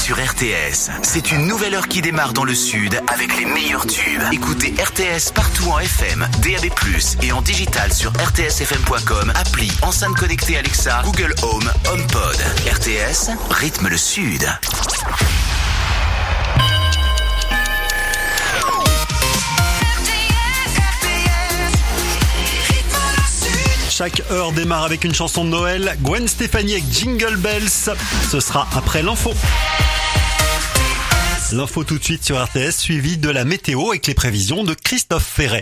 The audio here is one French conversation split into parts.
sur RTS. C'est une nouvelle heure qui démarre dans le sud avec les meilleurs tubes. Écoutez RTS partout en FM, DAB+, et en digital sur rtsfm.com, appli, enceinte connectée Alexa, Google Home, HomePod. RTS, rythme le sud. Chaque heure démarre avec une chanson de Noël. Gwen Stefani avec Jingle Bells. Ce sera après l'info. L'info tout de suite sur RTS, suivi de la météo avec les prévisions de Christophe Ferret.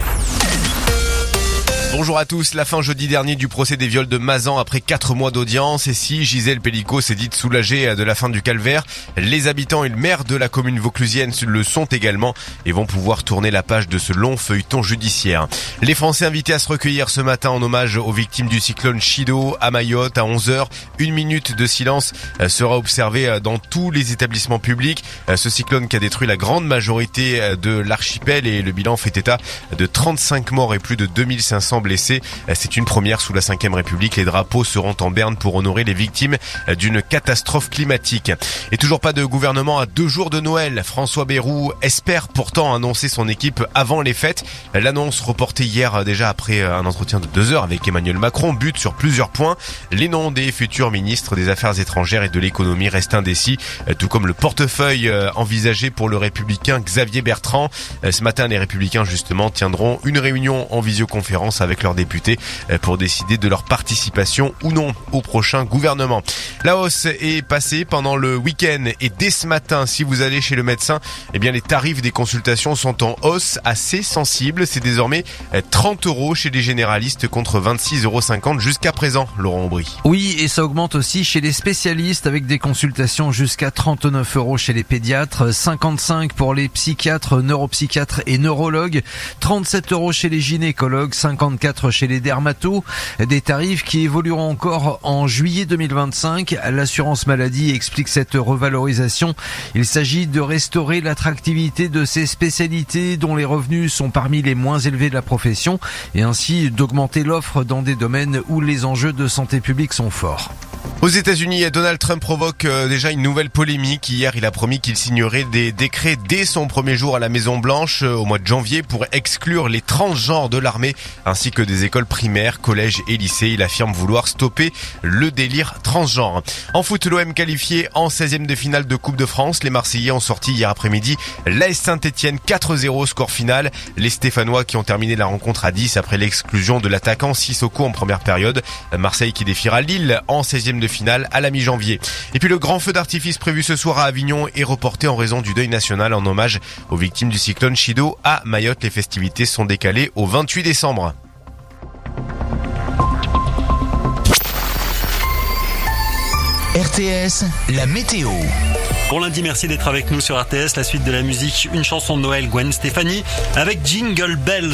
Bonjour à tous. La fin jeudi dernier du procès des viols de Mazan après 4 mois d'audience. Et si Gisèle Pellicot s'est dite soulagée de la fin du calvaire, les habitants et le maire de la commune vauclusienne le sont également et vont pouvoir tourner la page de ce long feuilleton judiciaire. Les Français invités à se recueillir ce matin en hommage aux victimes du cyclone Chido à Mayotte à 11h. 1 minute de silence sera observée dans tous les établissements publics. Ce cyclone qui a détruit la grande majorité de l'archipel et le bilan fait état de 35 morts et plus de 2500 blessés. C'est une première sous la 5e République. Les drapeaux seront en berne pour honorer les victimes d'une catastrophe climatique. Et toujours pas de gouvernement à 2 jours de Noël. François Bayrou espère pourtant annoncer son équipe avant les fêtes. L'annonce reportée hier déjà après un entretien de 2 heures avec Emmanuel Macron bute sur plusieurs points. Les noms des futurs ministres des Affaires étrangères et de l'économie restent indécis, tout comme le portefeuille envisagé pour le républicain Xavier Bertrand. Ce matin, les républicains justement tiendront une réunion en visioconférence avec leurs députés pour décider de leur participation ou non au prochain gouvernement. La hausse est passée pendant le week-end et dès ce matin, si vous allez chez le médecin, eh bien les tarifs des consultations sont en hausse assez sensible. C'est désormais 30 € chez les généralistes contre 26,50 € jusqu'à présent, Laurent Aubry. Oui, et ça augmente aussi chez les spécialistes avec des consultations jusqu'à 39 € chez les pédiatres, 55 pour les psychiatres, neuropsychiatres et neurologues, 37 € chez les gynécologues, 54 chez les dermatos, des tarifs qui évolueront encore en juillet 2025. L'assurance maladie explique cette revalorisation. Il s'agit de restaurer l'attractivité de ces spécialités dont les revenus sont parmi les moins élevés de la profession et ainsi d'augmenter l'offre dans des domaines où les enjeux de santé publique sont forts. Aux États-Unis, Donald Trump provoque déjà une nouvelle polémique. Hier, il a promis qu'il signerait des décrets dès son premier jour à la Maison-Blanche au mois de janvier pour exclure les transgenres de l'armée ainsi que des écoles primaires, collèges et lycées. Il affirme vouloir stopper le délire transgenre. En foot, l'OM qualifié en 16e de finale de Coupe de France. Les Marseillais ont sorti hier après-midi l'AS Saint-Etienne 4-0 score final. Les Stéphanois qui ont terminé la rencontre à 10 après l'exclusion de l'attaquant Sissoko en première période. Marseille qui défiera Lille en 16e de finale à la mi-janvier. Et puis le grand feu d'artifice prévu ce soir à Avignon est reporté en raison du deuil national en hommage aux victimes du cyclone Chido à Mayotte. Les festivités sont décalées au 28 décembre. RTS, la météo. Pour lundi, merci d'être avec nous sur RTS. La suite de la musique, une chanson de Noël, Gwen Stefani avec Jingle Bells.